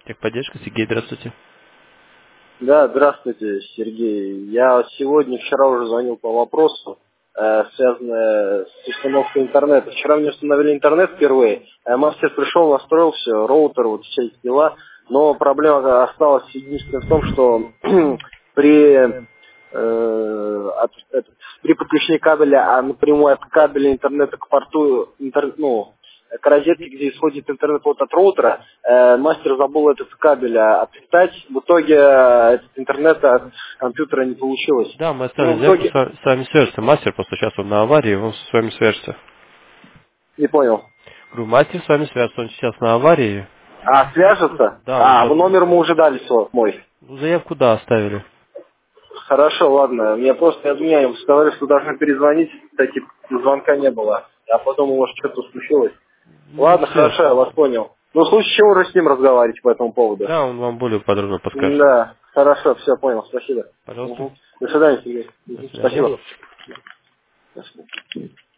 Техподдержка, Сергей, здравствуйте. Да, здравствуйте, Сергей. Я вчера уже звонил по вопросу, связанное с установкой интернета. Вчера мне установили интернет впервые. Мастер пришел, настроил все, роутер, вот все эти дела. Но проблема осталась единственная в том, что при при подключении кабеля, напрямую от кабеля интернета к порту, к розетке, где исходит интернет вот от роутера, мастер забыл этот кабель отпитать. В итоге этот интернет от компьютера не получилось. Да, мы Ну, оставили в заявку, итоге... с вами свяжется. Мастер просто сейчас он на аварии, он с вами свяжется. Не понял. Говорю, мастер с вами свяжется, он сейчас на аварии. Свяжется? Да, он Вы номер ему уже дали свой, мой. заявку, да, оставили. Хорошо, ладно. Мне просто, я сказали, что должны перезвонить, кстати, звонка не было. Я подумал, может, что-то случилось. Ну, Ладно, все. хорошо, я вас понял. Ну, в случае чего уже с ним разговаривать по этому поводу? Да, он вам более подробно подскажет. Да, хорошо, все, понял, спасибо. Пожалуйста. До свидания, Сергей. До свидания. Спасибо. До свидания.